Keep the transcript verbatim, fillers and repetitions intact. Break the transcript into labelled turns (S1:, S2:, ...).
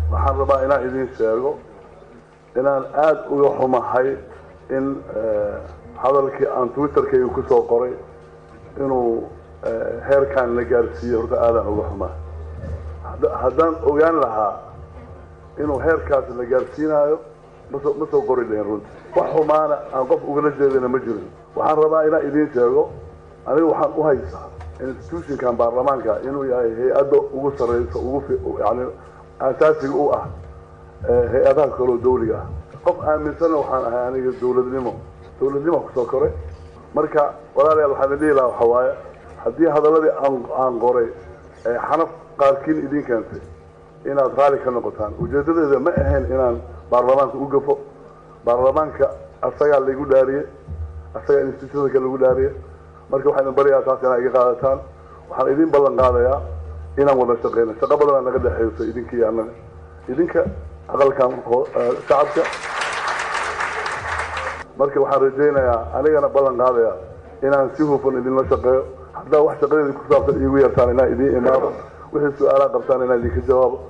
S1: waxaan rabaa inaan idin sheego inaan aad uga xumahay in hadalkii aan twitterkayga ku soo qoray inuu heerkan la gaarsiiyo horta aadaan uga xumahay haddaan ogaan lahaa inuu heerkaas la gaarsiinayo ma soo qori lahayn runti wax xumaana aan qof ugala jeedana ma jirin waxaan rabaa inaan idin sheego aniga waxaan u haysaa institutionkan baarlamaanka inuu yahay hay-adda ugu sarreysa ugu yani asaasiga u ah hay-adaha kaloo dawliga ah qof aaminsanna waxaan ahay aniga dawladnimo dawladnimo kusoo koray marka walaalayaal waxaan dhihi lahaa waxa waaye haddii hadaladii aan aan qoray ee xanaf qaarkiin idin keentay inaad raali ka noqotaan ujeedadeeda ma ahayn inaan baarlamaanka u gafo baarlamaanka asagaa laygu dhaariyey asagaa institutionka lagu dhaariyey marka waxaan idin baryayaa taas inaa iga qaadataan waxaan idin ballan qaadayaa inaan wada shaqeyno shaqo badanaa naga dhexeyso idinka iyo annaga idinka aqalkan shacabka marka waxaan rajaynayaa anigana ballan qaadayaa inaan si hufan idinla shaqeeyo haddaa wax shaqadeedii ku saabsan iigu yartaan inaan idiin imaado wixii su-aalaha qabtaan inaan idinka jawaabo